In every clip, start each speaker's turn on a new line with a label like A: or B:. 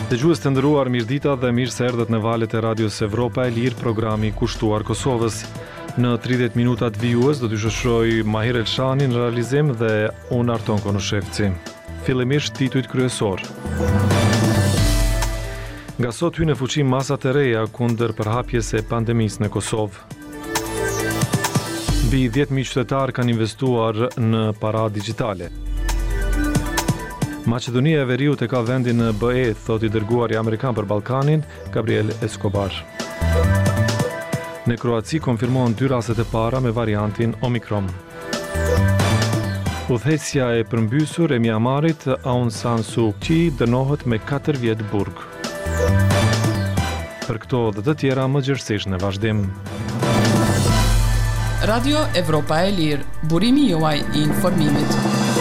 A: Dëgjues të nderuar, mirëdita dhe mirë se erdhët në valët e Radios Evropa e Lirë, programi kushtuar Kosovës. Në 30 minutat vijues do t'ju shoqëroj Mahir Elshani në realizim dhe unë Arton Konushevci. Fillimisht titujt kryesor. Nga sot hyn në fuqi masat e reja kundër përhapjes së pandemisë në Kosovë. Mbi 10.000 qytetarë kanë investuar në para digjitale. Maqedonia e Veriut e ka vendin në BE, thot I dërguari amerikan për Ballkanin, Gabriel Escobar. Në Kroaci konfirmohen 2 rastet e para me variantin Omikron. Udhëheqësja e përmbysur e Myanmarit, Aung San Suu Kyi, dënohet me 4 vjet burg. Për këto dhe të tjera më gjerësisht në vazhdim.
B: Radio Evropa e Lirë, burimi juaj I informimit.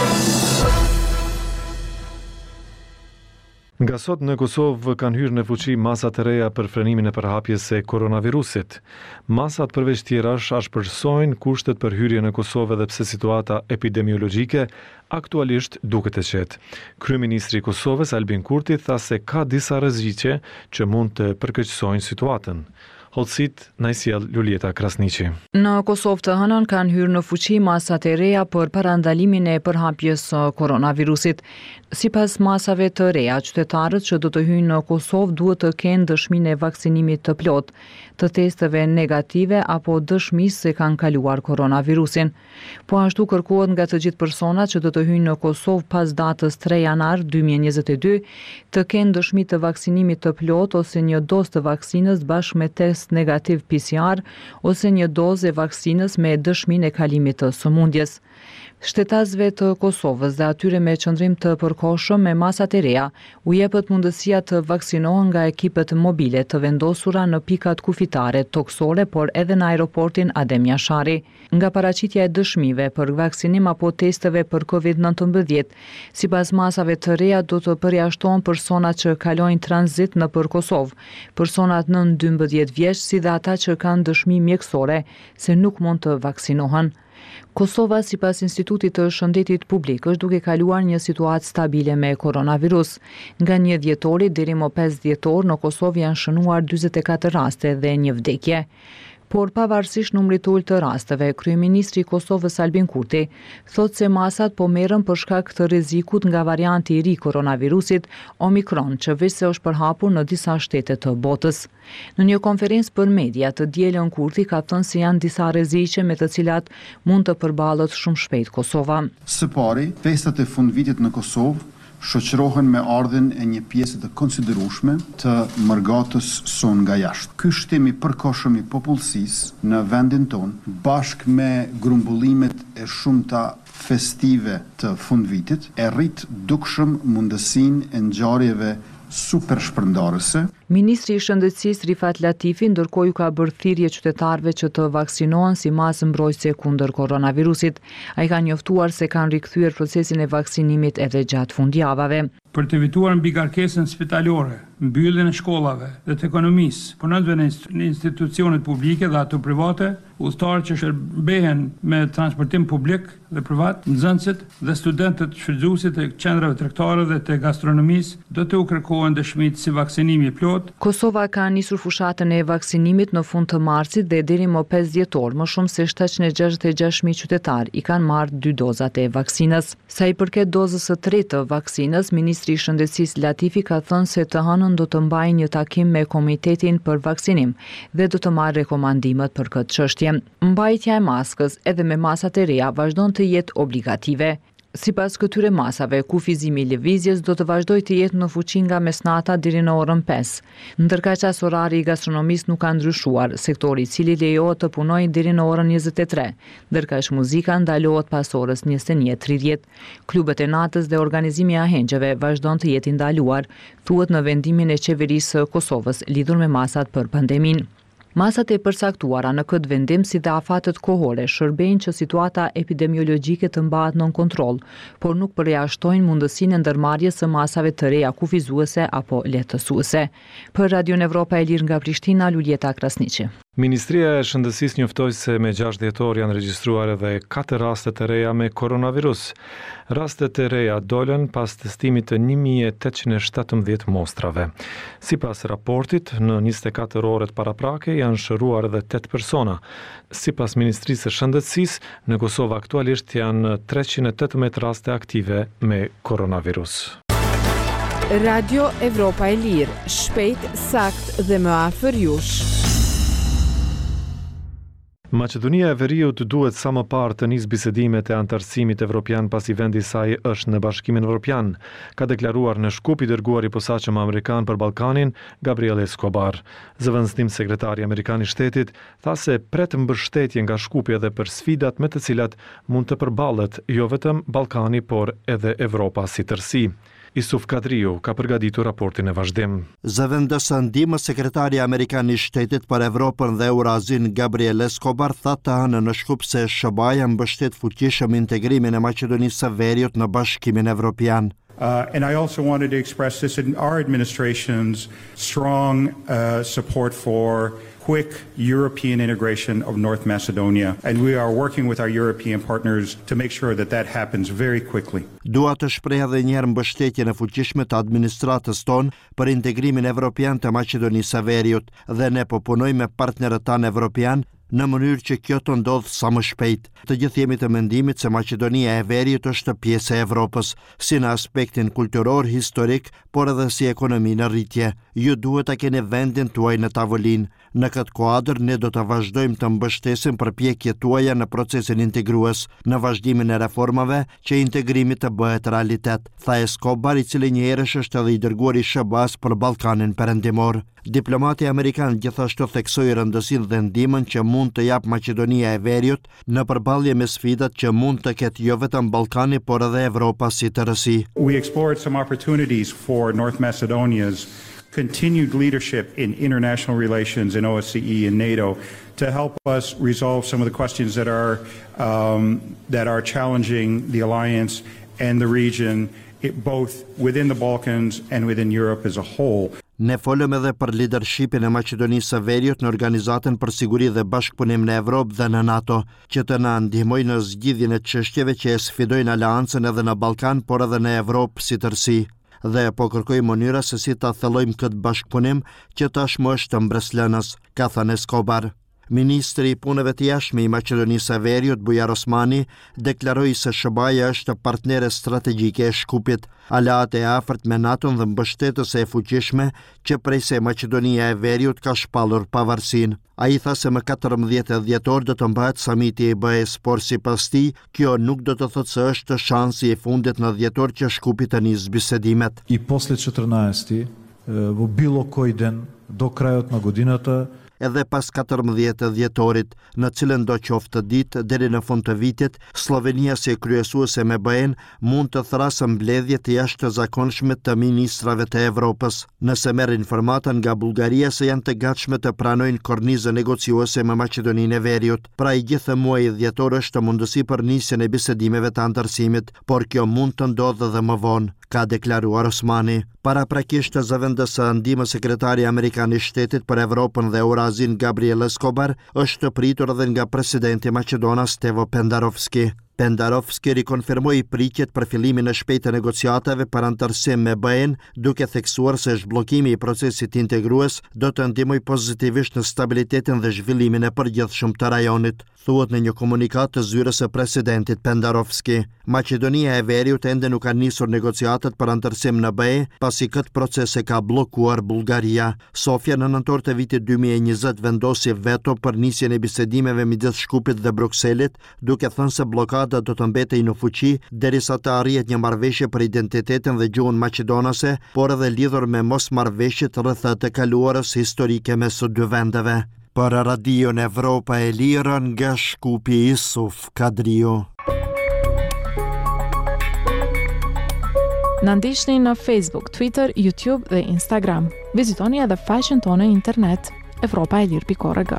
A: Nga sot në Kosovë kanë hyrë në fuqi masat e reja për frenimin e përhapjes së koronavirusit. Masat përveç tjerash ashpërsojnë kushtet për hyrje në Kosovë edhe pse situata epidemiologjike aktualisht duket e qetë. Kryeministri I Kosovës Albin Kurti tha se ka disa rreziqe që mund të përkeqësojnë situatën. Hoxhit na I sjell Lulieta Krasniqi.
C: Në Kosovë të hënën kanë hyrë në fuqi masat e reja për parandalimin e përhapjes së koronavirusit. Sipas masave të reja, qytetarët që do të hyjnë në Kosovë duhet të kenë dëshminë e vaksinimit të plot, të testeve negative apo dëshmisë se kanë kaluar koronavirusin. Po ashtu kërkohet nga të gjithë personat që do të hyjnë në Kosovë pas datës 3 janar 2022 të kenë dëshmi të vaksinimit të plot ose një dozë të vaksinës bashkë me test negativ PCR ose një dozë e vaksinës me dëshminë e kalimit të sëmundjes. Shtetasëve të Kosovës dhe atyre me qëndrim të përkohshëm me masat e reja u jepet mundësia të vaksinohen nga ekipet mobile të vendosura në pikat kufitare, toksore, por edhe në aeroportin Adem Jashari. Nga paraqitja e dëshmive për vaksinim apo testeve për COVID-19, sipas masave të reja do të përjashtohen personat që kalojnë tranzit nëpër Kosovë, personat nën 12 vjeç si dhe ata që kanë dëshmi mjekësore se nuk mund të vaksinohen. Kosova, sipas Institutit të Shëndetit Publik, është duke kaluar një situatë stabile me koronavirus. Nga 1 dhjetori deri më 5 dhjetor në Kosovë janë shënuar 44 raste dhe 1 vdekje. Por pavarësisht numrit të ulët të rasteve, kryeministri I Kosovës Albin Kurti thotë se masat po merren për shkak të rrezikut nga varianti I ri koronavirusit Omikron, që veç se është përhapur në disa shtete të botës. Në një konferencë për media të dielën Kurti ka thënë se janë disa rreziqe me të cilat mund të përballet shumë shpejt Kosova.
D: Së pari, festat e fundvitit në Kosovë shoqërohen me ardhen e një pjesë të konsiderueshme të mërgatës son nga jashtë. Ky shtim I përkohshëm I popullsisë në vendin tonë, bashkë me grumbullimet e shumta festive të fundvitit, e rrit dukshëm mundësinë e ngjarjeve super shpërndarëse.
C: Ministri I Shëndetësisë Rifat Latifi ndërkohë ka bërë thirrje qytetarëve që të vaksinohen si masë mbrojtëse kundër koronavirusit. Ai ka njoftuar se kanë rikthyer procesin e vaksinimit edhe gjatë fundjavave.
E: Për të evituar mbigarkesën spitalore, mbylljen e shkollave dhe të ekonomisë, punonjësve në institucionet publike dhe ato private, udhëtarët që shërbehen me transportim publik dhe privat, nxënësit dhe studentët shfrytëzuesit e qendrave tregtare dhe të gastronomisë do të u kërkohen dëshmitë si vaksinimi I plot.
C: Kosova ka nisur fushatën e vaksinimit në fund të marsit dhe deri më 5 dhjetor, më shumë se 766.000 qytetar I kanë marrë 2 dozat e vaksinës. Sa I përket dozës së tretë të vaksinës, Ministri I Shëndetësisë Latifi ka thënë se të hënën do të mbajë një takim me Komitetin për Vaksinim dhe do të marrë rekomandimet për këtë çështje. Mbajtja e maskës edhe me masat e reja vazhdon të jetë obligative. Sipas këtyre masave, kufizimi I lëvizjes do të vazhdojë të jetë në fuqi nga mesnata deri në orën 5. Ndërkaq as orari I gastronomisë nuk ka ndryshuar, sektori I cili lejohet të punojë deri në orën 23, ndërkaq muzika ndalohet pas orës 21:30. Klubet e natës dhe organizimi I ahengjeve vazhdon të jetë I ndaluar, thuhet në vendimin e qeverisë së Kosovës lidhur me masat për pandeminë. Masat e përcaktuara në këtë vendim si dhe afatet kohore shërbejnë që situata epidemiologjike të mbahet nën kontroll, por nuk përjashtojnë mundësinë e ndërmarrjes së masave të reja kufizuese apo lehtësuese. Për Radio Evropa e Lirë nga Prishtina, Lulieta Krasniqi.
A: Ministria e Shëndetësisë njoftoi se me 6 dhjetor janë regjistruar edhe 4 raste të reja me koronavirus. Rastet e reja dolën pas testimit të 1817 mostrave. Sipas raportit, në 24 orët paraprake janë shëruar edhe 8 persona. Sipas Ministrisë së Shëndetësisë, në Kosovë aktualisht janë 318 raste aktive me koronavirus.
F: Radio Evropa e Lirë, shpejt, sakt dhe më afër jush.
A: Maqedonia e Veriut duhet sa më parë të nisë bisedimet e antarësimit evropian pasi vendi i saj është në Bashkimin Evropian, ka deklaruar në Shkup i dërguar i posaçëm amerikan për Ballkanin, Gabriel Escobar. Zëvendësim sekretari amerikan i shtetit tha se pret mbështetje nga Shkupi edhe për sfidat me të cilat mund të përballet jo vetëm Ballkani, por edhe Evropa si tërësi. Isuf Kadriu ka përgatitur raportin e vazhdim.
G: Zëvendësa ndihmës sekretari amerikan i shtetit për Evropën dhe Eurazin Gabriel Escobar tha të hënë në Shkup se SHBA-ja mbështet fuqishëm integrimin e Maqedonisë së Veriut në Bashkimin Evropian.
H: And I also wanted to express this in our administration's strong support for quick European integration of North Macedonia, and we are working with our European partners to make sure that that happens very quickly.
G: Dua të shpreh edhe një herë mbështetjen e fuqishme të administratës tonë për integrimin evropian të Maqedonisë së Veriut dhe ne po punojmë me partnerët tanë evropian në mënyrë që kjo të ndodhë sa më shpejt. Të gjithë jemi të mendimit se Maqedonia e Veriut është pjesë e Evropës, si në aspektin kulturor, historik, por edhe si ekonomi në rritje. Ju duhet të keni vendin tuaj në tavolinë. Në këtë kuadër, ne do të vazhdojmë të mbështesim përpjekjet tuaja në procesin integrues, në vazhdimin e reformave që integrimi të bëhet realitet, tha Escobar, i cili një herësh është edhe i dërguar i SHBA-s për Ballkanin Perëndimor. Diplomati amerikan gjithashtu theksoi rëndësinë dhe ndihmën që mund të jap Maqedonia e Veriut në përballje me sfidat që mund të ketë jo vetëm Ballkani, por edhe Evropa si tërësi.
H: We explored some opportunities for North Macedonia's continued leadership in international relations in OSCE and NATO to help us resolve some of the questions that are challenging the alliance and the region, both within the Balkans and within Europe as a whole.
G: Ne folëm edhe për lidershipin e Maqedonisë së Veriut në Organizatën për Siguri dhe Bashkëpunim në Evropë dhe në NATO, që të na ndihmojë në zgjidhjen e çështjeve që e sfidojnë aleancën edhe në Ballkan, por edhe në Evropë si tërësi. Dhe po kërkoj mënyra se si ta thellojmë këtë bashkëpunim që tashmë është mbreslënës, ka thënë Escobar. Ministri i Punëve të Jashtme i Maqedonisë së Veriut, Bujar Osmani, deklaroi se SHBA-ja është partnere strategjike e Shkupit, aleate e afërt me NATO-n dhe mbështetëse e fuqishme që prej se Maqedonia e Veriut ka shpallur pavarësinë. Ai tha se më 14 dhjetor do të mbahet samiti i BE-s, por sipas tij, kjo nuk do të thotë se është shansi i fundit në dhjetor që Shkupi të nisë bisedimet.
I: И после 14 во било кој ден до крајот на годината.
G: Edhe pas 14 dhjetorit, në cilën do qoftë ditë deri në fund të vitit, Slovenia si kryesuese me BE-n mund të thrasë mbledhje të jashtëzakonshme të ministrave të Evropës. Nëse merr informata nga Bullgaria se janë të gatshme të pranojnë kornizën negociuese me Maqedoninë e Veriut, pra i gjithë muaji dhjetor është mundësi për nisjen e bisedimeve të antarësimit, por kjo mund të ndodhë edhe më vonë, ka deklaruar Osmani. Paraprakisht zëvendësa ndihmës sekretari amerikan i shtetit për Evropën dhe Eurazin Gabriel Escobar është pritur edhe nga presidenti Maqedonas Stevo Pendarovski. Pendarovski rikonfirmoi pritjet për fillimin e shpejtë të negociatave për antarësim me BE-n, duke theksuar se zhbllokimi i procesit integrues do të ndihmojë pozitivisht në stabilitetin dhe zhvillimin e përgjithshëm të rajonit, thuhet në një komunikat të zyrës së presidentit Pendarovski. Maqedonia e Veriut ende nuk ka nisur negociatat për antarësim në BE, pasi këtë proces e ka bllokuar Bullgaria. Sofia në nëntor të vitit 2020 vendosi veto për nisjen e bisedimeve midis Shkupit dhe Brukselit, duke thënë se bllokada do të mbetej në fuqi derisa të arrihet një marrëveshje për identitetin dhe gjuhën maqedonase, por edhe lidhur me mosmarrëveshjet rreth të kaluarës historike mes së dy vendeve. Për Radion Evropa e Lirë nga Shkupi, Isuf Kadriu.
J: Na ndiqni në Facebook, Twitter, YouTube dhe Instagram. Vizitoni edhe faqen tonë në internet evropaelir.org.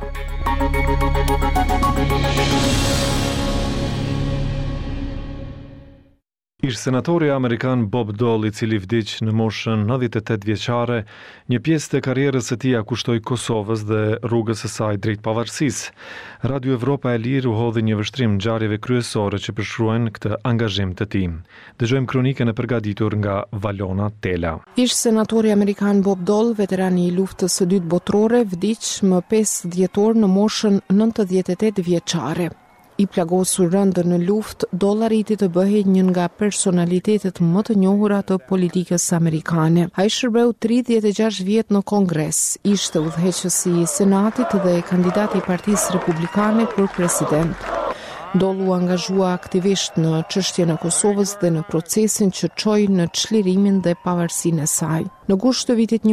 A: Ish senatori amerikan Bob Dole, I cili vdiq në moshën 98 vjeçare, një pjesë të karrierës së tij kushtoi Kosovës dhe rrugës së saj drejt pavarësisë. Radio Evropa e Lirë u hodhi një vështrim ngjarjeve kryesore që përshkruajnë këtë angazhim të tij. Dëgjojmë kronikën e përgatitur nga Valona Tela.
F: Ish senatori amerikan Bob Dole, veterani I luftës së dytë botërore, vdiq më 5 dhjetor në moshën 98 vjeçare. I plagosur rëndë në luftë, Dole arriti të bëhej një nga personalitetet më të njohura të politikës amerikane. Ai shërbeu 36 vjet në Kongres, ishte udhëheqësi I Senatit dhe kandidati I Partisë Republikane për president. Dole u angazhua aktivisht në çështjen e Kosovës dhe në procesin që çoi në çlirimin dhe pavarësinë e saj. Në gusht të vitit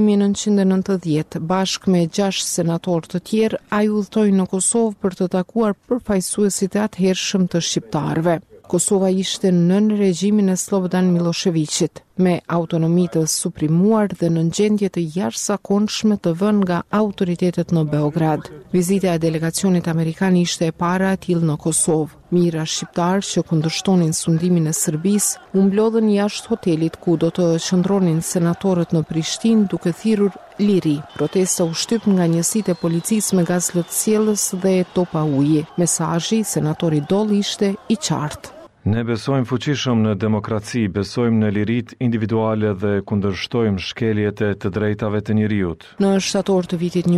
F: 1990, bashkë me 6 senatorë të tjerë, ai udhëtoi në Kosovë për të takuar përfaqësuesit e atëhershëm të shqiptarëve. Kosova ishte nën regjimin e Slobodan Miloševićit, me autonomi të suprimuar dhe në gjendje të jashtëzakonshme të vënë nga autoritetet në Beograd. Vizita e delegacionit amerikan ishte e para e tillë në Kosovë. Mijëra shqiptarë që kundërshtonin sundimin e Serbisë u mblodhen jashtë hotelit ku do të qëndronin senatorët në Prishtinë duke thirrur liri. Protesta u shtyp nga njësitë e policisë me gaz lotësjellës dhe topa uji. Mesazhi I senatorit Dole ishte I qartë.
A: Ne besojmë fuqishëm në demokraci, besojmë në lirit individuale dhe kundërshtojmë shkeljet e të drejtave të njeriut.
F: Në shtator të vitit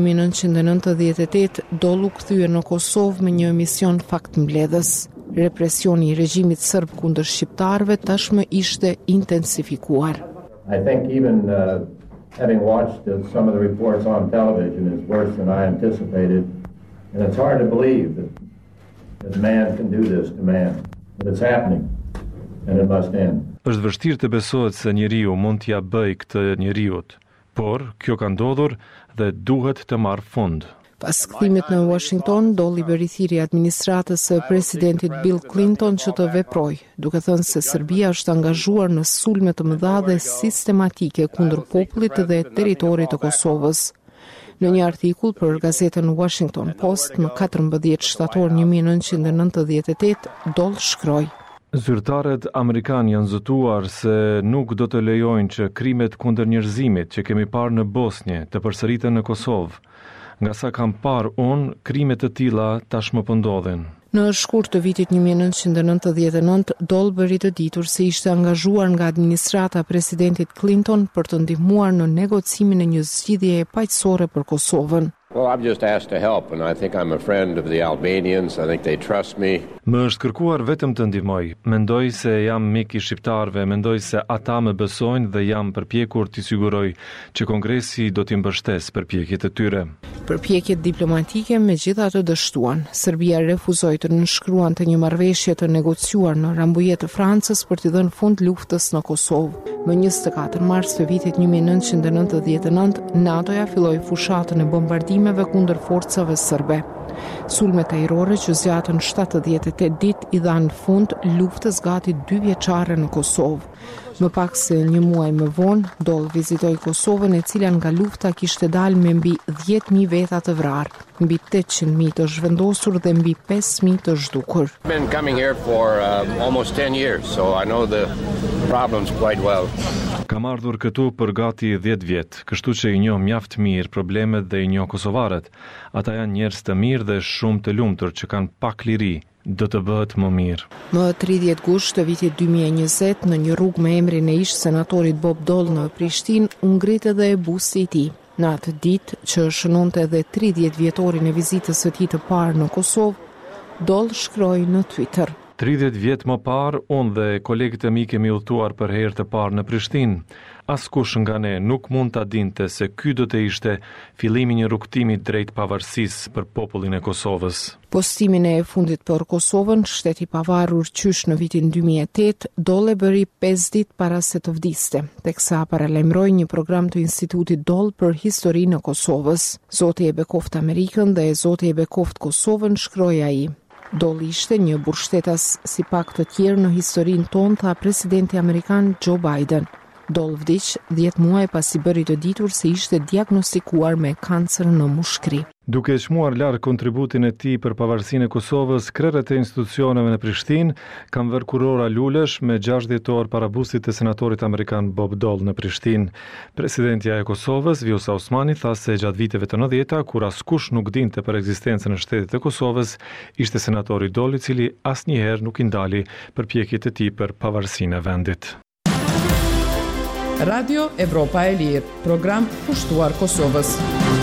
F: 1998, Dole u kthye në Kosovë me një emision faktmbledhës. Represioni I regjimit serb kundër shqiptarëve tashmë ishte intensifikuar.
K: I think even having watched some of the reports on television is worse than I anticipated, and it's hard to believe that man can do this to man. But it's happening, and it must end.
A: Është vështirë të besohet se njeriu mund t'ia bëjë këtë njeriut, por kjo ka ndodhur dhe duhet të marrë fund.
F: Pas kthimit në Washington, Dole I bëri thirrje administratës së presidentit Bill Clinton që të veprojë, duke thënë se Serbia është angazhuar në sulme të mëdha dhe sistematike kundër popullit dhe territorit të Kosovës. Në një artikull për gazetën Washington Post më 14 shtator 1998, Dole shkroi:
A: Zyrtarët amerikanë janë zotuar se nuk do të lejojnë që krimet kundër njerëzimit që kemi parë në Bosnjë të përsëriten në Kosovë. Nga sa kam parë unë, krime të tilla tashmë po ndodhin.
F: Në shkurt të vitit 1999, Dole bëri të ditur se ishte angazhuar nga administrata presidentit Clinton për të ndihmuar në negocimin e një zgjidhjeje paqësore për Kosovën.
K: Well, I'm just asked to help, and I think I'm a friend of the Albanians. I think they trust me.
A: Më është kërkuar vetëm të ndihmoj. Mendoj se jam mik I shqiptarëve, mendoj se ata më besojnë dhe jam përpjekur t'i siguroj që Kongresi do t'i mbështesë përpjekjet e tyre.
F: Përpjekjet diplomatike megjithatë dështuan. Serbia refuzoi të nënshkruante një marrëveshje të negociuar në Rambuje të Francës për t'i dhënë fund luftës në Kosovë. Më 24 mars të vitit 1999, NATO-ja filloi fushatën e bombardimeve kundër forcave serbe. Sulmet ajrore që zgjatën 78 ditë I dhanë fund luftës gati 2 vjeçare në Kosovë. Më pak se një muaj më vonë, Dole vizitoi Kosovën e cila nga lufta kishte dalë me mbi 10.000 veta të vrarë, mbi 800.000 të zhvendosur dhe mbi 5.000 të zhdukur.
K: I've been coming here for almost 10 years, so I know the problems quite well.
A: Kam ardhur këtu për gati 10 vjet, kështu që I njoh mjaft mirë problemet dhe I njoh kosovarët. Ata janë njerëz të mirë dhe shumë të lumtur që kanë pak liri. Do të bëhet më mirë.
F: Më 30 gusht të vitit 2020, në një rrugë me emrin e ish senatorit Bob Dole në Prishtinë, u ngrit edhe busti I tij. Në atë ditë që shënonte edhe 30 vjetorin e vizitës së tij të parë në Kosovë, Dole shkroi në Twitter:
A: 30 vjet më parë, unë dhe kolegët e mi kemi udhëtuar për herë të parë në Prishtinë. Askush nga ne nuk mund ta dinte se ky do të ishte fillimi I një rrugtimi drejt pavarësisë për popullin e Kosovës.
F: Postimin e fundit për Kosovën, shteti I pavarur qysh në vitin 2008, Dole bëri 5 ditë para se të vdiste, teksa paralajmëroi një program të Institutit Dole për historinë e Kosovës. Zoti e bekoft Amerikën dhe Zoti e bekoft Kosovën, shkroi ai. Dole ishte një burgshtetas si pak të tjerë në historinë tonë, tha presidenti amerikan Joe Biden. Dole vdiq 10 muaj pasi bëri të ditur se ishte diagnostikuar me kancer në mushkëri.
A: Duke çmuar larg kontributin e tij për pavarësinë e Kosovës, krerët e institucioneve në Prishtinë kanë vërë kurora lulesh me 6 dhjetor para bustit të senatorit amerikan Bob Dole në Prishtinë. Presidentja e Kosovës, Vjosa Osmani, tha se gjatë viteve të 90-ta, kur askush nuk dinte për ekzistencën e shtetit të Kosovës, ishte senatori Dole i cili asnjëherë nuk i ndali përpjekjet e tij për pavarësinë e vendit.
B: Radio Evropa e Lirë, program pushtuar Kosovës.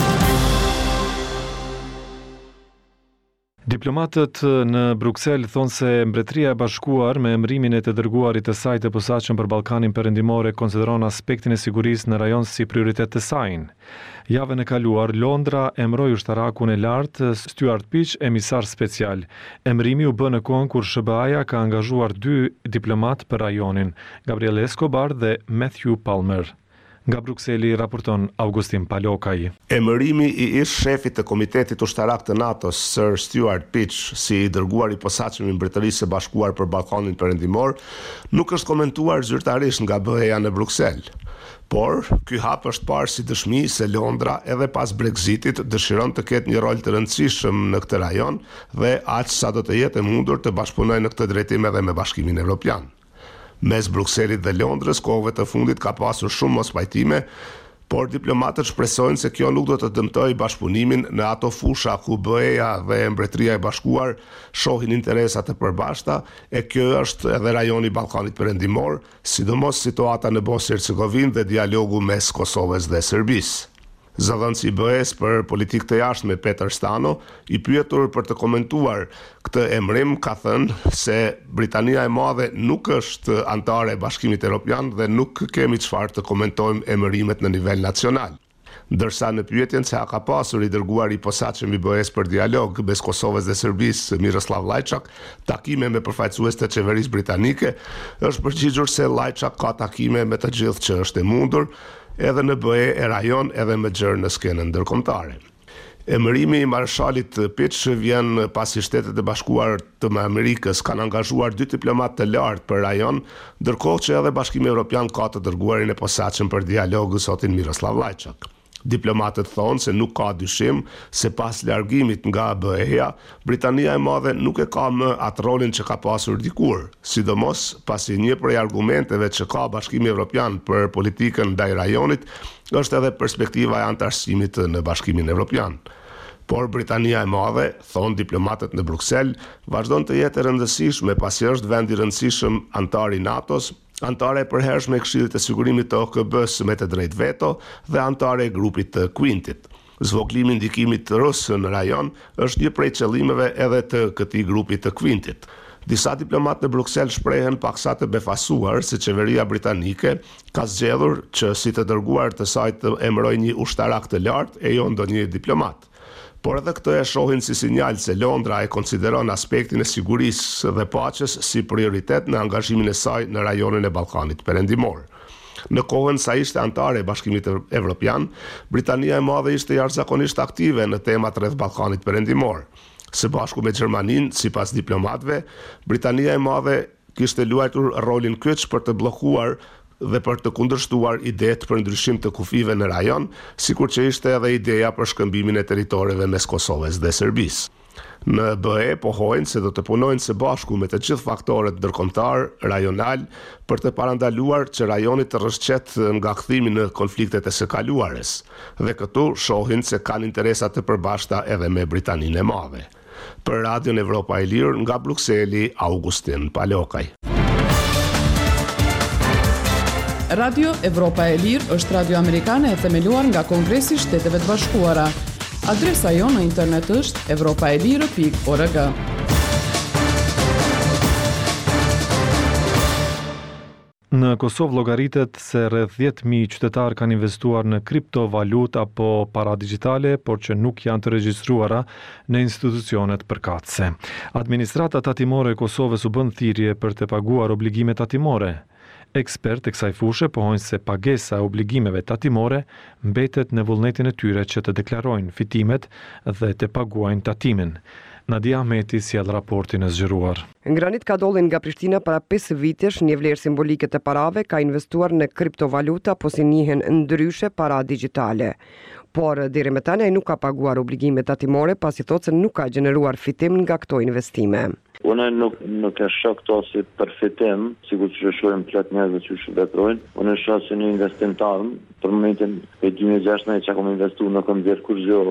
A: Diplomatët në Bruksel thonë se Mbretëria e Bashkuar me emërimin e të dërguarit të saj të posaçëm për Ballkanin Perëndimor konsideron aspektin e sigurisë në rajon si prioritet të saj. Javën e kaluar, Londra emëroi ushtarakun e lartë Stuart Peach emisar special. Emërimi u bë në kohën kur SBA-ja ka angazhuar 2 diplomat për rajonin, Gabriel Escobar dhe Matthew Palmer. Nga Brukseli raporton Augustin Palokaj.
L: Emërimi i ish shefit të Komitetit Ushtarak të NATO-s, Sir Stuart Peach, si i dërguar i posaçëm i Mbretërisë së Bashkuar për Ballkanin Perëndimor, nuk është komentuar zyrtarisht nga BE-ja në Bruksel. Por, ky hap është parë si dëshmi se Londra edhe pas Brexitit dëshiron të ketë një rol të rëndësishëm në këtë rajon dhe aq sa do të jetë e mundur të bashkëpunojë në këtë drejtim edhe me Bashkimin Evropian. Mes Brukselit dhe Londrës, kohëve të fundit ka pasur shumë mospajtime, por diplomatët shpresojnë se kjo nuk do të dëmtojë bashkëpunimin në ato fusha ku BE-ja dhe Mbretëria e Bashkuar shohin interesa të përbashkëta, e kjo është edhe rajoni Ballkanit Perëndimor, sidomos situata në Bosnjë-Hercegovinë dhe dialogu mes Kosovës dhe Serbisë. Zëdhënësi i BE-s për politikë të jashtme Peter Stano, i pyetur për të komentuar këtë emërim, ka thënë se Britania e Madhe nuk është antare e Bashkimit Evropian dhe nuk kemi çfarë të komentojmë emërimet në nivel nacional. Ndërsa në pyetjen se a ka pasur i dërguar i posaçëm i BE-s për dialog mes Kosovës dhe Serbisë, Miroslav Lajçak, takime me përfaqësues të qeverisë britanike, është përgjigjur se Lajçak ka takime me të gjithë që është e mundur, edhe në BE e rajon edhe me gjërë në skenën ndërkombëtare. Emërimi i Marshalit Peach vjen pasi Shtetet e Bashkuara të Amerikës kanë angazhuar 2 diplomat të lartë për rajon, ndërkohë që edhe Bashkimi Evropian ka të dërguarin e posaçëm për dialog zotin Miroslav Lajçak. Diplomatët thonë se nuk ka dyshim se pas largimit nga BE-ja, Britania e Madhe nuk e ka më atë rolin që ka pasur dikur, sidomos pasi një prej argumenteve që ka Bashkimi Evropian për politikën ndaj rajonit është edhe perspektiva e antarësimit në Bashkimin Evropian. Por Britania e Madhe, thonë diplomatët në Bruksel, vazhdon të jetë e rëndësishme pasi është vend i rëndësishëm antar i NATO-s, antare e përhershme e Këshillit të Sigurimit të OKB-s me të drejtë veto dhe antare e grupit të Quintit. Zvoglimi i ndikimit rus në rajon është një prej qëllimeve edhe të këtij grupi të Quintit. Disa diplomatë në Bruksel shprehen paksa të befasuar se qeveria britanike ka zgjedhur që si të dërguar të saj të emërojë një ushtarak të lartë e jo ndonjë diplomat. Por edhe këtë e shohin si sinjal se Londra e konsideron aspektin e sigurisë dhe paqes si prioritet në angazhimin e saj në rajonin e Ballkanit Perëndimor. Në kohën sa ishte antare e Bashkimit Evropian, Britania e Madhe ishte jashtëzakonisht aktive në temat rreth Ballkanit Perëndimor. Së bashku me Gjermaninë, sipas diplomatëve, Britania e Madhe kishte luajtur rolin kyç për të bllokuar dhe për të kundërshtuar idetë për ndryshim të kufive në rajon, sikur që ishte edhe ideja për shkëmbimin e territoreve mes Kosovës dhe Serbisë. Në BE pohojnë se do të punojnë së bashku me të gjithë faktorët ndërkombëtar, rajonal, për të parandaluar që rajoni të rrëshqet nga kthimi në konfliktet e së kaluarës, dhe këtu shohin se kanë interesa të përbashkëta edhe me Britaninë e Madhe. Për Radion Evropa e Lirë, nga Brukseli, Augustin Palokaj.
B: Radio Evropa e Lirë është radio amerikane e themeluar nga Kongresi i Shteteve të Bashkuara. Adresa jonë në internet është evropaelire.org.
A: Në Kosovë llogaritet se rreth 10.000 qytetarë kanë investuar në kriptovaluta apo para digjitale, por që nuk janë të regjistruara në institucionet përkatëse. Administrata tatimore e Kosovës u bën thirrje për të paguar obligimet tatimore. Ekspert e kësaj fushë pohojnë se pagesa e obligimeve tatimore mbetet në vullnetin e tyre që të deklarojnë fitimet dhe të paguajnë tatimin. Nadia Ahmeti sjell raportin e zgjeruar.
M: Ngranit Kadollin nga Prishtina para 5 vitesh, një vlerë simbolike të parave ka investuar në kriptovaluta, po si njihen ndryshe para digjitale. por deri më tani ai nuk ka paguar obligimet tatimore pasi thotë se nuk ka gjeneruar fitim nga këto investime.
N: Unë nuk e shoh këto si përfitim, sikur që shohim plot njerëz që shvetrojnë. Unë e shoh si një investim tarm, për momentin e 2016 që kam investuar nuk kam dhënë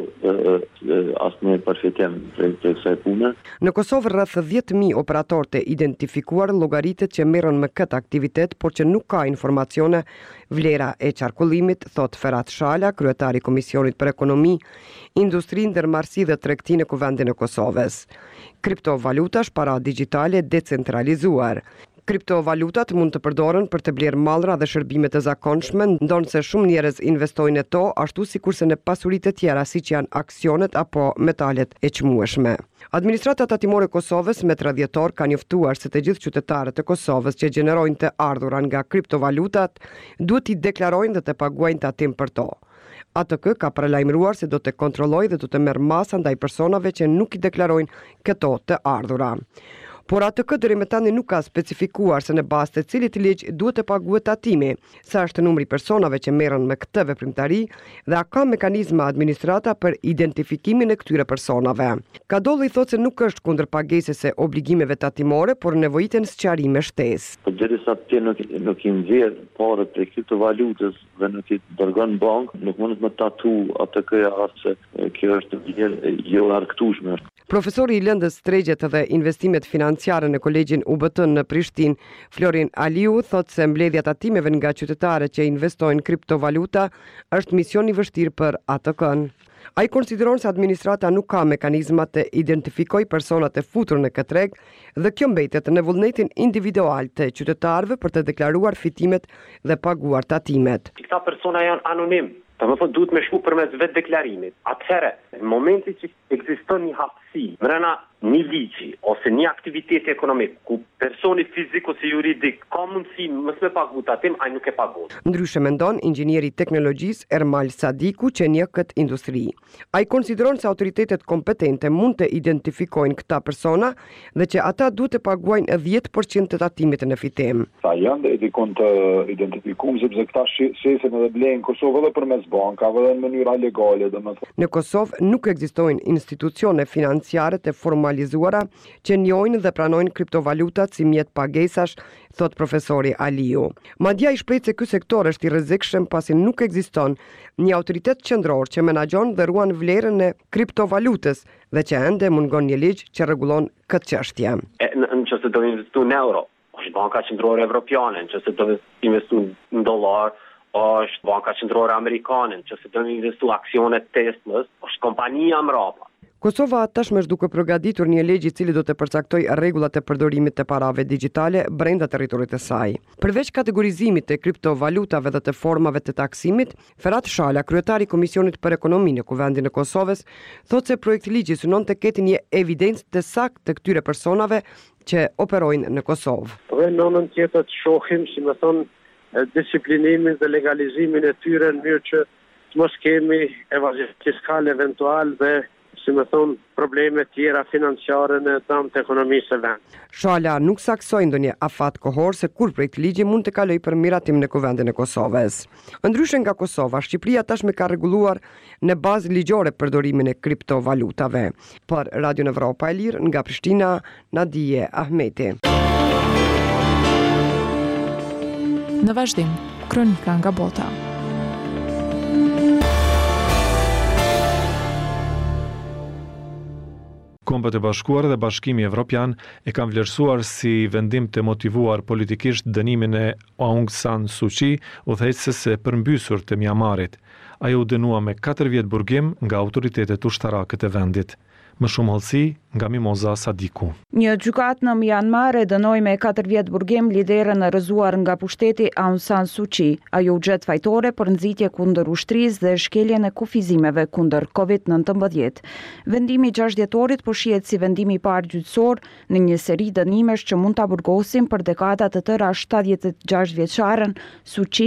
N: kurrë asnjë përfitim prej kësaj pune.
M: Në Kosovë rreth 10.000 operatorë të identifikuar llogaritet që merren me këtë aktivitet, por që nuk ka informacione vlera e qarkullimit, thot Ferhat Shala, kryetari i Komisionit për Ekonomi, Industri, Ndërmarrësi dhe Tregti në Kuvendin e Kosovës. Kriptovalutash, para digjitale decentralizuar. Kriptovalutat mund të përdoren për të blerë mallra dhe shërbime të zakonshme, ndonse shumë njerëz investojnë në to, ashtu sikurse në pasuritë të tjera siç janë aksionet apo metalet e çmueshme. Administrata tatimore e Kosovës me 3 dhjetor ka njoftuar se të gjithë qytetarët e Kosovës që gjenerojnë të ardhura nga kriptovalutat duhet t'i deklarojnë dhe të paguajnë tatim për to. ATK ka paralajmëruar se do të kontrollojë dhe do të merr masa ndaj personave që nuk i deklarojnë këto të ardhura. Por ATK deri më tani nuk ka specifikuar se në bazë të cilit ligj duhet të paguhet tatimi, sa është numri i personave që merren me këtë veprimtari dhe a ka mekanizma administrata për identifikimin e këtyre personave. Kadolli thotë se nuk është kundër pagesës së obligimeve tatimore, por nevojiten sqarime shtesë.
N: Po derisa ti nuk i nxjerr parët të kriptovalutës dhe nuk i dërgon bankë, nuk mundet me tatu ATK-ja se kjo është jo argëtueshme.
M: Profesori i lëndës tregjet dhe investimet financiare në Kolegjin UBT në Prishtinë, Florin Aliu, thotë se mbledhja tatimeve nga qytetarët që investojnë kriptovaluta është mision i vështirë për ATK-n. Ai konsideron se administrata nuk ka mekanizma të identifikojë personat e futur në këtë treg dhe kjo mbetet në vullnetin individual të qytetarëve për të deklaruar fitimet dhe paguar tatimet.
O: Këta persona janë anonim. Të më thonë duhet me shku përmes vetë deklarimit. Atëherë, në momenti që ekziston një hapësi brenda një ligji ose një aktiviteti ekonomik ku personi fizik ose juridik ka mundësi mos me pagu tatim, ai nuk e pagon.
M: Ndryshe mendon inxhinieri i teknologjisë Ermal Sadiku që njeh këtë industri. Ai konsideron se autoritetet kompetente mund të identifikojnë këta persona dhe që ata duhet të paguajnë 10% të tatimit në fitim.
P: Sa janë dikon të identifikuar sepse këta shesen edhe blejnë Kosovë edhe përmes bankave dhe në mënyra legale, domethënë.
M: Në Kosovë nuk ekzistojnë institucione financiare të formalizuara që njohin dhe pranojnë kriptovalutat si mjet pagesash, thot profesori Aliu. Madje ai shpreh se ky sektor është i rrezikshëm pasi nuk ekziston një autoritet qendror që menaxhon dhe ruan vlerën e kriptovalutës dhe që ende mungon një ligj që rregullon këtë çështje.
O: Nëse do investojnë në euro, është Banka Qendrore Evropiane, nëse do investojnë në dollar, është Banka Qendrore Amerikane, nëse do investojnë aksione Tesla, është kompania mbrapa.
M: Kosova tashmë është duke përgatitur një ligj i cili do të përcaktojë rregullat e përdorimit të parave digjitale brenda territorit të saj. Përveç kategorizimit të kriptovalutave dhe të formave të taksimit, Ferhat Shala, kryetari i Komisionit për Ekonomi në Kuvendin e Kosovës, thotë se projekti ligji synon të ketë një evidencë të saktë të këtyre personave që operojnë në Kosovë.
Q: Dhe në anën tjetër të shohim, si më thonë, disiplinimin dhe legalizimin e tyre në mënyrë që të mos kemi evazion fiskal eventual dhe si më thonë, probleme tjera financiare në dam të ekonomisë së vendit.
M: Shala nuk saksoi ndonjë afat kohor se kur projekt ligji mund të kalojë për miratim në Kuvendin e Kosovës. Ndryshe nga Kosova, Shqipëria tashmë ka rregulluar në bazë ligjore përdorimin e kriptovalutave. Për Radio Evropa e Lirë nga Prishtina, Nadije Ahmeti.
J: Në vazhdim, kronika nga bota.
A: Kombët e Bashkuara dhe Bashkimi Evropian e kanë vlerësuar si vendim të motivuar politikisht dënimin e Aung San Suu Kyi, udhëheqëses së përmbysur të Myanmarit. Ajo u dënua me 4 vjet burgim nga autoritetet ushtarake të vendit. Më shumë hollësi nga Mimoza Sadiku.
R: Një gjykat në Myanmar e dënoi me 4 vjet burgim liderën e rrëzuar nga pushteti Aung San Suu Kyi. Ajo u gjet fajtore për nxitje kundër ushtrisë dhe shkeljen e kufizimeve kundër COVID-19. Vendimi i 6 dhjetorit po shihet si vendimi i parë gjyqësor në një seri dënimesh që mund ta burgosin për dekada të tëra 76 vjeçaren Suu Kyi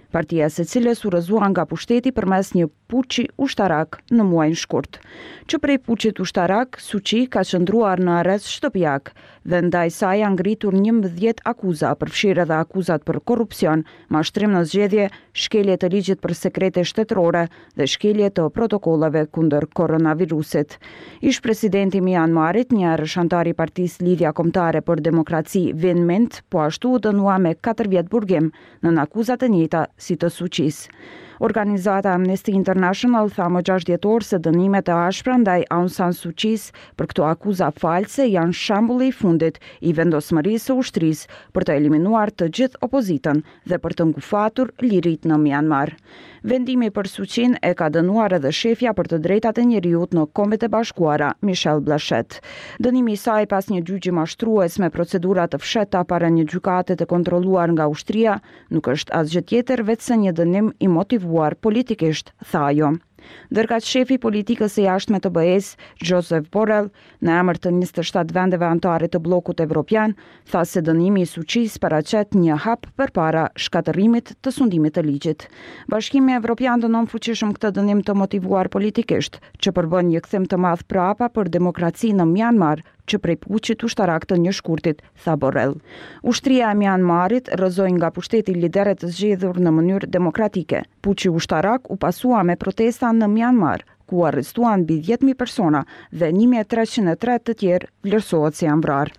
R: partia së cilës u rrëzua nga pushteti përmes një puçi ushtarak në muajin shkurt. Që prej puçit ushtarak, Suu Kyi ka qëndruar në arrest shtëpiak dhe ndaj saj janë ngritur 11 akuza, përfshirë edhe akuzat për korrupsion, mashtrim në zgjedhje, shkelje të ligjit për sekrete shtetërore dhe shkelje të protokolleve kundër koronavirusit. Ish presidenti i Myanmarit, një herësh antar i Partisë Lidhja Kombëtare për Demokraci, Win Myint, po ashtu u dënua me 4 vjet burgim në akuzat e njëjta si të Suu Kyis. Organizata Amnesty International tha më 6 dhjetor se dënimet e ashpra ndaj Aung San Suu Kyis për këto akuza false janë shembulli i fundit i vendosmërisë së ushtrisë për të eliminuar të gjithë opozitën dhe për të ngufatur liritë në Myanmar. Vendimi për Suu Kyin e ka dënuar edhe shefja për të drejtat e njeriut në Kombet e Bashkuara, Michelle Bachelet. Dënimi i saj pas një gjyqi mashtrues me procedura të fshehta para një gjykate të kontrolluar nga ushtria nuk është asgjë tjetër veçse një dënim i motivuar politikisht, tha ajo. Ndërkaq shefi i politikës së jashtme të BE-s, Joseph Borrell, në emër të 27 vendeve anëtare të bllokut evropian, tha se dënimi i Suu Kyis paraqet një hap përpara shkatërrimit të sundimit të ligjit. Bashkimi Evropian dënon fuqishëm këtë dënim të motivuar politikisht, që përbën një kthim të madh prapa për demokraci në Myanmar, që prej puçit ushtarak të një shkurtit, tha Borrell. Ushtria e Myanmarit rrëzoi nga pushteti liderët të zgjedhur në mënyrë demokratike. Puçi ushtarak u pasua me protesta në Myanmar, ku arrestuan mbi 10.000 persona dhe 1303 të tjerë vlerësohet se janë vrarë.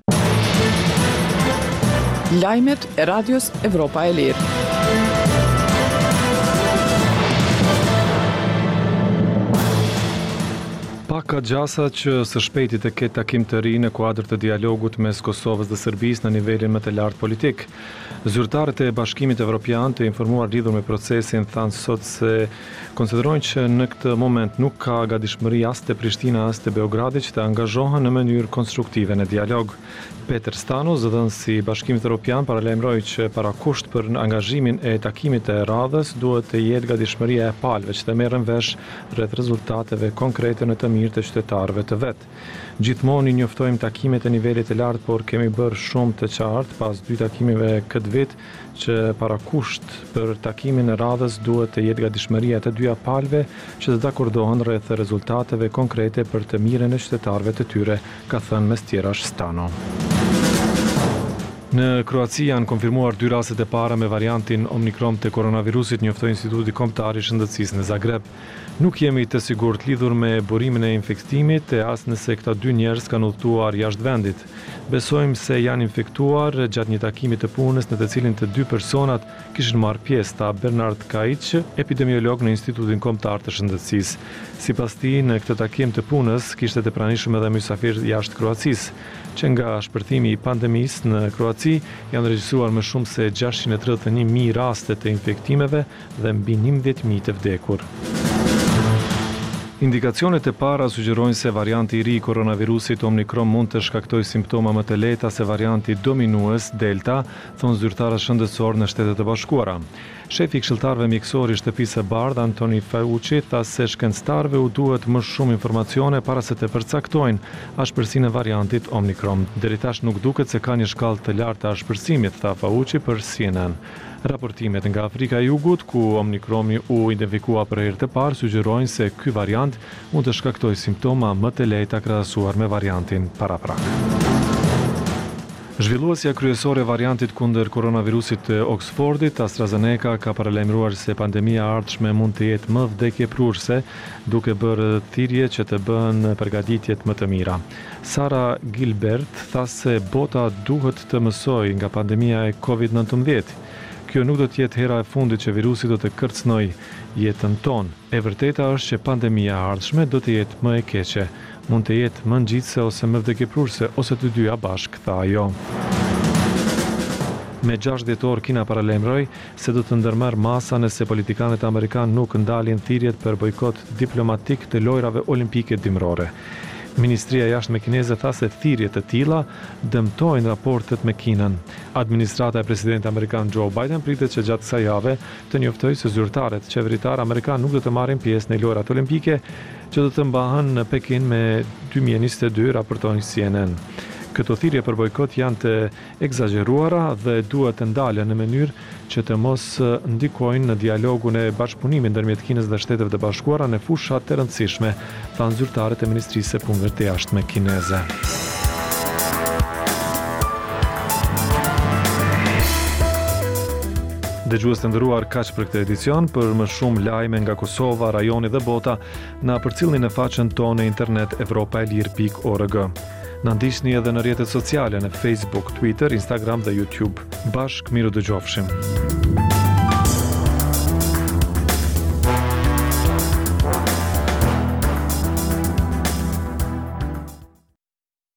B: Lajmet e Radios Evropa e Lirë.
A: Ka gjasa që së shpejti të ketë takim të ri në kuadër të dialogut mes Kosovës dhe Serbisë në nivelin më të lartë politik. Zyrtarët e Bashkimit Evropian të informuar lidhur me procesin thanë sot se konsiderojnë që në këtë moment nuk ka gatishmëri as te Prishtina as te Beogradi që të angazhohen në mënyrë konstruktive në dialog. Peter Stano, zëdhënësi i Bashkimit Evropian, paralajmëroi që parakusht për angazhimin e takimit të radhës duhet të jetë gatishmëria e palëve që të merren vesh rreth rezultateve konkrete në të mirë të qytetarëve të vet. Gjithmonë i njoftojmë takimet e nivelit të lartë, por kemi bërë shumë të qartë pas 2 takimeve këtë vit që parakusht për takimin e radhës duhet të jetë gatishmëria të dyja palëve që të dakordohen rreth rezultateve konkrete për të mirën e qytetarëve të tyre, ka thënë mes tjerash Stano. Në Kroaci janë konfirmuar 2 rastet e para me variantin Omikron të koronavirusit, njoftoi Instituti Kombëtar i Shëndetësisë në Zagreb. Nuk jemi të sigurt lidhur me burimin e infektimit e as nëse këta 2 njerëz kanë udhëtuar jashtë vendit. Besojmë se janë infektuar gjatë një takimi të punës në të cilin të 2 personat kishin marrë pjesë, tha Bernard Kaiç, epidemiolog në Institutin Kombëtar të Shëndetësisë. Sipas tij, në këtë takim të punës kishte të pranishëm edhe mysafir jashtë Kroacisë, që nga shpërthimi i pandemisë në Kroaci janë regjistruar më shumë se 631.000 raste të infektimeve dhe mbi 11.000 të vdekur. Indikacionet e para sugjerojnë se varianti i ri i koronavirusit Omikron mund të shkaktojë simptoma më të lehta se varianti dominues Delta, thonë zyrtarët shëndetësor në Shtetet e Bashkuara. Shefi i këshilltarëve mjekësor i shtëpisë së bardhë, Anthony Fauci, tha se shkencëtarëve u duhet më shumë informacione para se të përcaktojnë ashpërsinë e variantit Omikron. Deri tash nuk duket se ka një shkallë të lartë të ashpërsimit, tha Fauci për CNN. Raportimet nga Afrika e Jugut, ku Omikromi u identifikua për herë të parë, sugjerojnë se ky variant mund të shkaktojë simptoma më të lehta krahasuar me variantin paraprak. Zhvilluesja kryesore e variantit kundër koronavirusit të Oxfordit, AstraZeneca, ka paralajmëruar se pandemia e ardhshme mund të jetë më vdekjeprurse, duke bërë thirrje që të bëhen përgatitjet më të mira. Sara Gilbert tha se bota duhet të mësojë nga pandemia e COVID-19. Kjo nuk do të jetë hera e fundit që virusi do të kërcënojë jetën tonë. E vërteta është që pandemia e ardhshme do të jetë më e keqe. Mund të jetë më ngjitse ose më vdekjeprurse ose të dyja bashkë, tha ajo. Me 6 dhjetor Kina paralajmëroi se do të ndërmerr masa nëse politikanët amerikanë nuk ndalin thirrjet për bojkot diplomatik të lojrave olimpike dimrore. Ministria e Jashtme kineze tha se thirrje të tilla dëmtojnë raportet me Kinën. Administrata e presidentit amerikan Joe Biden pritet që gjatë kësaj jave të njoftojë se zyrtarët qeveritar amerikan nuk do të marrin pjesë në lojrat olimpike që do të mbahen në Pekin me 2022, raporton CNN. Këto thirrje për bojkot janë të egzageruara dhe duhet të ndalen në mënyrë që të mos ndikojnë në dialogun e bashkëpunimit ndërmjet Kinës dhe Shteteve të Bashkuara në fusha të rëndësishme, thanë zyrtarët e Ministrisë së Punëve të Jashtme kineze. Dëgjues të nderuar, kaq për këtë edicion. Për më shumë lajme nga Kosova, rajoni dhe bota, na përcjellni në faqen tonë internet europaelir.org. Na ndiqni edhe në rrjetet sociale në Facebook, Twitter, Instagram dhe YouTube. Bashkë miru dëgjofshim.